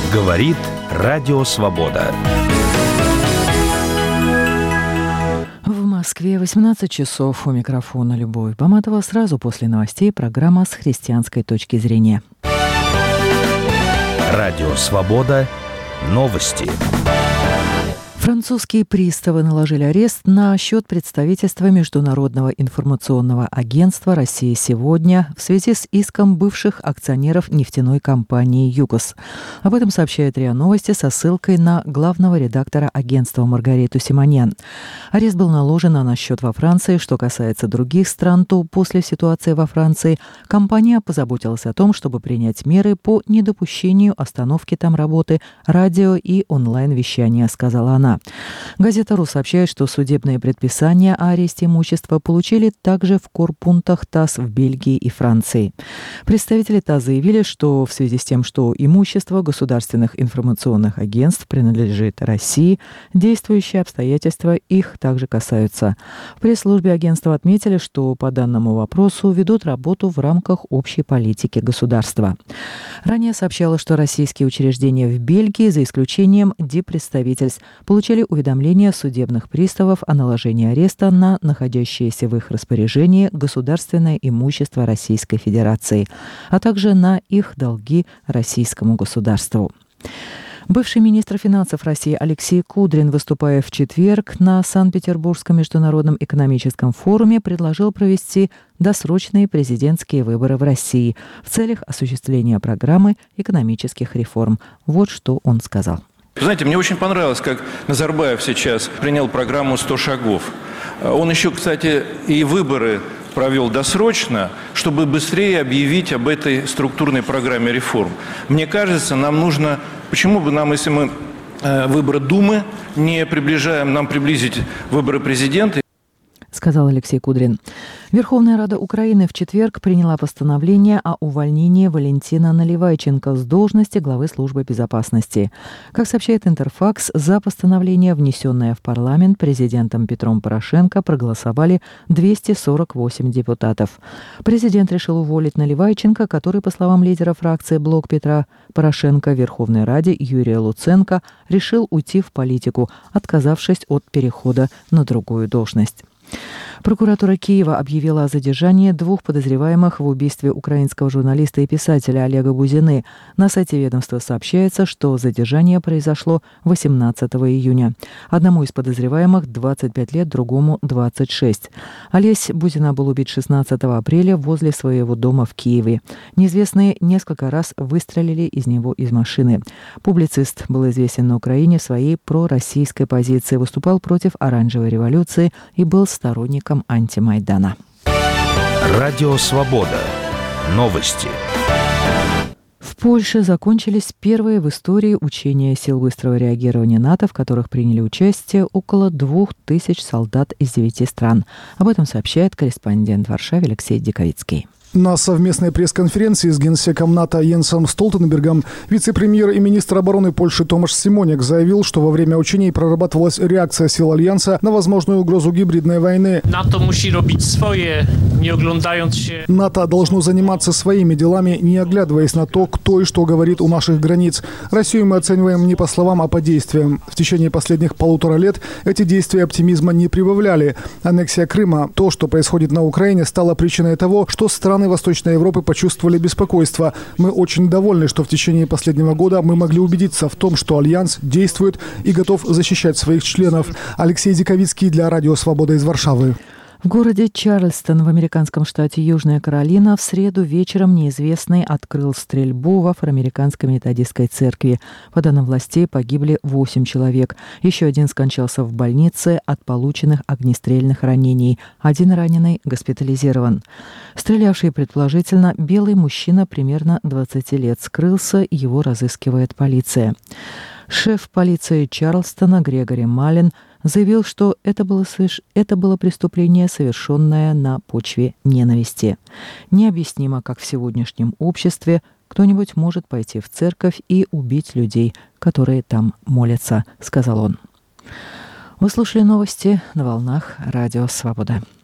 Говорит Радио Свобода. В Москве 18 часов. У микрофона Любовь Баматова. Сразу после новостей программа с христианской точки зрения. Радио Свобода. Новости. Французские приставы наложили арест на счет представительства Международного информационного агентства «Россия сегодня» в связи с иском бывших акционеров нефтяной компании «Югос». Об этом сообщает РИА Новости со ссылкой на главного редактора агентства Маргариту Симоньян. Арест был наложен на счет во Франции. Что касается других стран, то после ситуации во Франции компания позаботилась о том, чтобы принять меры по недопущению остановки там работы радио и онлайн-вещания, сказала она. Газета «Ру» сообщает, что судебные предписания о аресте имущества получили также в корпунктах ТАСС в Бельгии и Франции. Представители ТАСС заявили, что в связи с тем, что имущество государственных информационных агентств принадлежит России, действующие обстоятельства их также касаются. В пресс-службе агентства отметили, что по данному вопросу ведут работу в рамках общей политики государства. Ранее сообщалось, что российские учреждения в Бельгии, за исключением диппредставительств, получили уведомления судебных приставов о наложении ареста на находящееся в их распоряжении государственное имущество Российской Федерации, а также на их долги российскому государству. Бывший министр финансов России Алексей Кудрин, выступая в четверг на Санкт-Петербургском международном экономическом форуме, предложил провести досрочные президентские выборы в России в целях осуществления программы экономических реформ. Вот что он сказал. Знаете, мне очень понравилось, как Назарбаев сейчас принял программу «100 шагов». Он еще, кстати, и выборы провел досрочно, чтобы быстрее объявить об этой структурной программе реформ. Мне кажется, нам нужно... Почему бы нам, если мы выборы Думы не приближаем, нам приблизить выборы президента? Сказал Алексей Кудрин. Верховная Рада Украины в четверг приняла постановление о увольнении Валентина Наливайченко с должности главы службы безопасности. Как сообщает Интерфакс, за постановление, внесенное в парламент президентом Петром Порошенко, проголосовали 248 депутатов. Президент решил уволить Наливайченко, который, по словам лидера фракции «Блок Петра Порошенко» в Верховной Раде Юрия Луценко, решил уйти в политику, отказавшись от перехода на другую должность. Прокуратура Киева объявила о задержании 2 подозреваемых в убийстве украинского журналиста и писателя Олега Бузины. На сайте ведомства сообщается, что задержание произошло 18 июня. Одному из подозреваемых 25 лет, другому 26. Олесь Бузина был убит 16 апреля возле своего дома в Киеве. Неизвестные несколько раз выстрелили из него из машины. Публицист был известен на Украине своей пророссийской позиции, выступал против оранжевой революции и был сторонником антимайдана. Радио Свобода. Новости. В Польше закончились первые в истории учения сил быстрого реагирования НАТО, в которых приняли участие около 2000 солдат из 9 стран. Об этом сообщает корреспондент в Варшаве Алексей Диковицкий. На совместной пресс-конференции с генсеком НАТО Йенсом Столтенбергом вице-премьер и министр обороны Польши Томаш Симоняк заявил, что во время учений прорабатывалась реакция сил Альянса на возможную угрозу гибридной войны. НАТО должно заниматься своими делами, не оглядываясь на то, кто и что говорит у наших границ. Россию мы оцениваем не по словам, а по действиям. В течение последних 1,5 лет эти действия оптимизма не прибавляли. Аннексия Крыма, то, что происходит на Украине, стало причиной того, что страны Восточной Европы почувствовали беспокойство. Мы очень довольны, что в течение последнего года мы могли убедиться в том, что Альянс действует и готов защищать своих членов. Алексей Диковицкий для Радио Свобода из Варшавы. В городе Чарльстон в американском штате Южная Каролина в среду вечером неизвестный открыл стрельбу в афроамериканской методистской церкви. По данным властей, погибли 8 человек. Еще один скончался в больнице от полученных огнестрельных ранений. Один раненый госпитализирован. Стрелявший, предположительно, белый мужчина примерно 20 лет скрылся, его разыскивает полиция. Шеф полиции Чарльстона Грегори Маллен заявил, что это было преступление, совершенное на почве ненависти. Необъяснимо, как в сегодняшнем обществе кто-нибудь может пойти в церковь и убить людей, которые там молятся, сказал он. Вы слушали новости на волнах Радио Свобода.